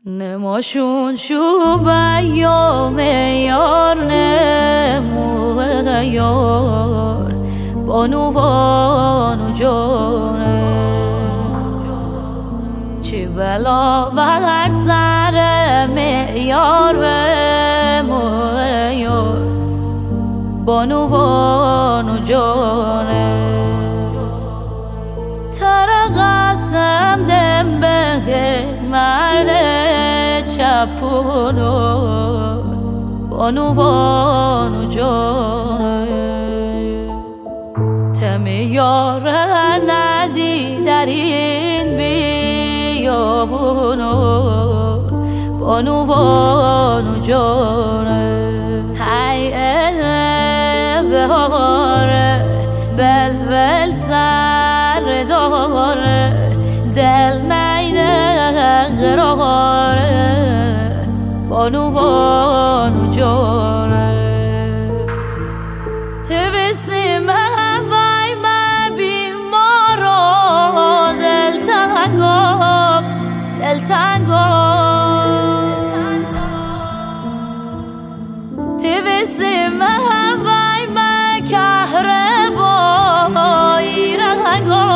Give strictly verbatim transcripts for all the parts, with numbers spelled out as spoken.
نماشون شو بیام یار نمو یار بانو بانو جانه چی بلا بر سر یار بمو یار بانو بانو جانه ترا قسم دم به مرد چپونو بانو بانو جانه تم یار ندی در این بیابونو بانو بانو جانه های بهاره بلبل سر داره دل نیده قراره بانو بانو جانه تو بستی من وای من بیمارو دل تنگو دل تنگو تو بستی من وای من کهره بایی رنگو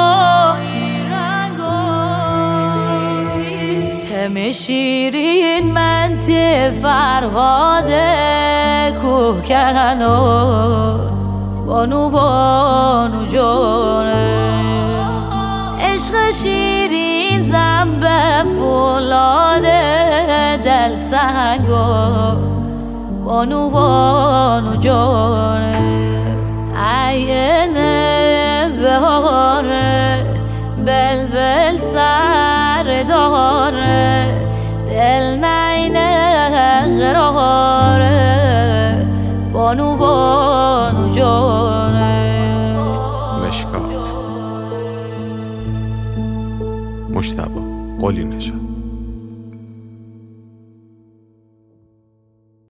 تم شیرین من تی فرهاده کوکنو بانو بانو جانه عشق شیرین زنبه فولاده دل سنگو بانو بانو جانه عینه بهاره بلبل سر داره دل نینه قراره بانو بانو جانه مشکات مجتبی قلی نژاد.